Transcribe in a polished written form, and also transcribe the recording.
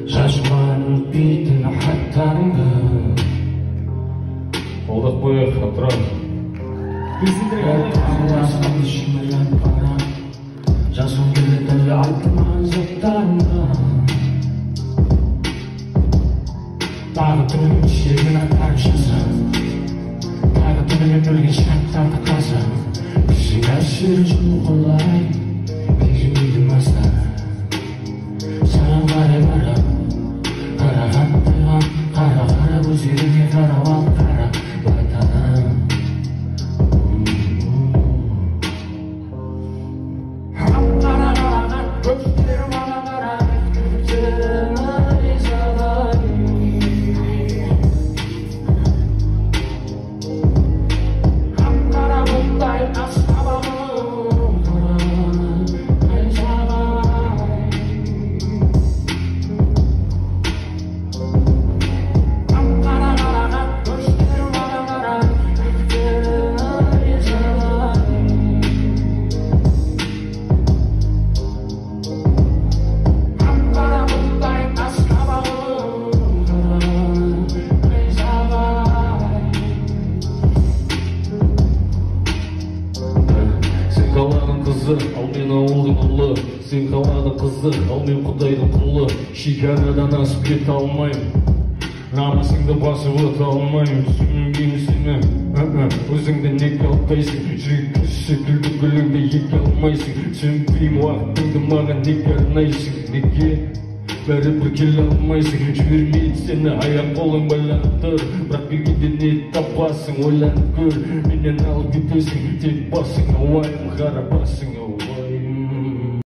Шашман өтпейтін хаттарыңды Қолдақ қойы қатырам Тағыласың ішімелен қара Жасым келеді айтылмаған заттарыңды Тағы түнімен шерген аттарын жазам Тағы түнімен өлген шаттарды қазам Кішің әшері жүн қолай Бекжімейді мазда Саған қарай барам Қараған тайған қара өзеріңе қарап ал қара байтаным Қара көздері маған қара Күтімі ризалай Қара бұлдай асқабағым Ал мен ауылдың ұлы Сен қаланың қызы, ал мен құдайдың құлы Шекарадан асып кете алмайым Намысыңды басып өте алмайым Түсінбеймін сені Өзіңді неге алпайсың Жүрек секілді гүліңді еке алмайсың Түсінбеймін уақытыңды маған неге арнайсың Неге бәрібір келе алмайсың Жібермейді сені аяқ қолың байланып тұр Бірақ келгенде не тапасың ойланып көр Менен алып кетесің тек басың Ауайым қара басың